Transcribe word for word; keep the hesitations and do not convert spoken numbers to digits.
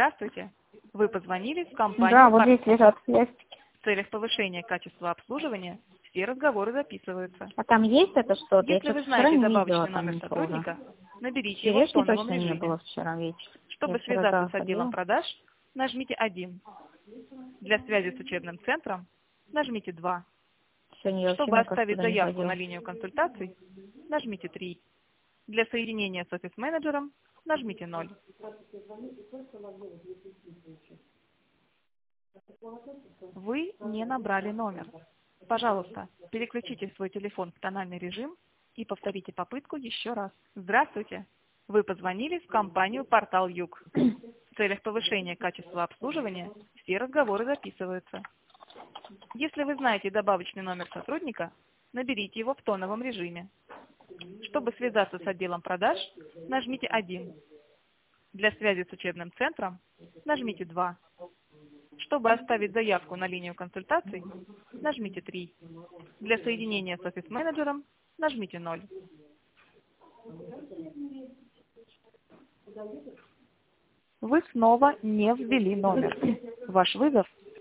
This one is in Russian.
Здравствуйте. Вы позвонили в компанию Да, вот «Пар». здесь лежат связки. В целях повышения качества обслуживания все разговоры записываются. А там есть это что-то? Я Если что-то вы вчера знаете не видела добавочный там номер ничего. сотрудника, наберите его в Черешни тоновом точно не было режиме. вчера вечером. Я Чтобы вчера связаться с отделом заходила. продаж, нажмите один. Для связи с учебным центром нажмите два. Сегодня я вообще, Чтобы мне кажется, оставить туда не заявку на ходила. линию консультаций, нажмите три. Для соединения с офис-менеджером нажмите ноль. Вы не набрали номер. Пожалуйста, переключите свой телефон в тональный режим и повторите попытку еще раз. Здравствуйте! Вы позвонили в компанию «Портал Юг». В целях повышения качества обслуживания все разговоры записываются. Если вы знаете добавочный номер сотрудника, наберите его в тоновом режиме. Чтобы связаться с отделом продаж, нажмите один. Для связи с учебным центром нажмите два. Чтобы оставить заявку на линию консультаций, нажмите три. Для соединения с офис-менеджером нажмите ноль. Вы снова не ввели номер. Ваш вызов